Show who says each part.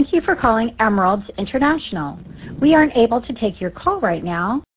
Speaker 1: Thank you for calling Emeralds International. We aren't able to take your call right now.